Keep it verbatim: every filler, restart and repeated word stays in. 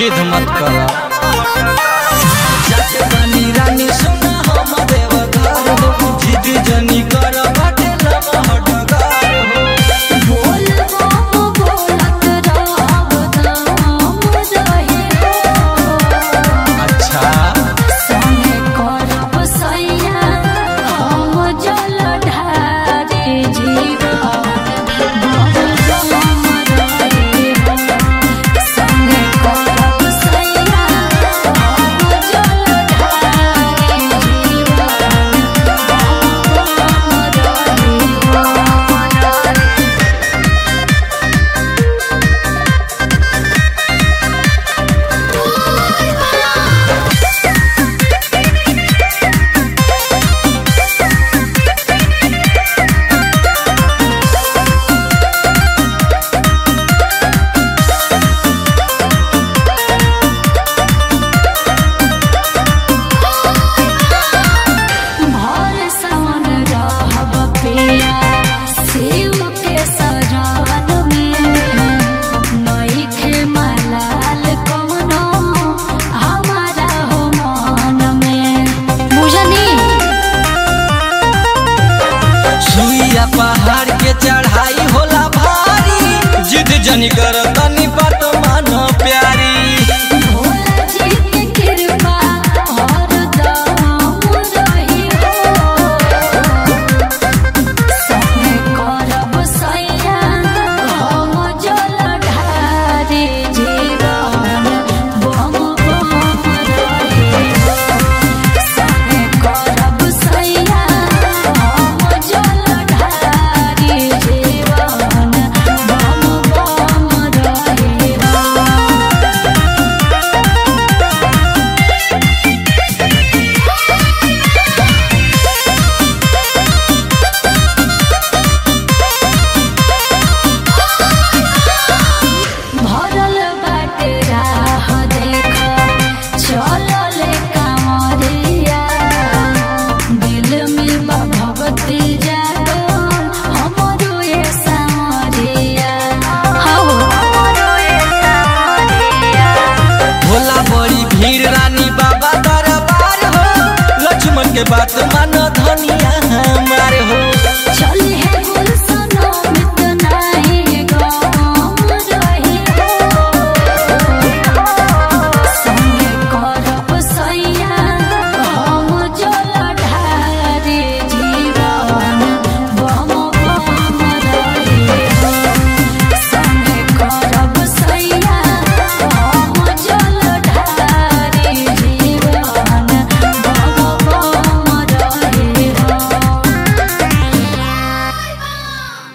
जिद मत करा। जाके बनी रानी सुना हम देवदार हो, जिद जनी कर बाटे लगा हटगार हो। बोल वो बोलत रहब दाम रहे हो। अच्छा संगे करब सैया हम जल ढारे जीवन बम रहे हो। संगे करब सैया हम जल ढारे जीवन बम रहे हो। भर सावन रहब पिया शिव के शरण में। नइखे मलाल कौनो हमारा हो मन में। बुझनी सुइया पहाड़ के चढ़ाई होला भारी, जिद जनी कर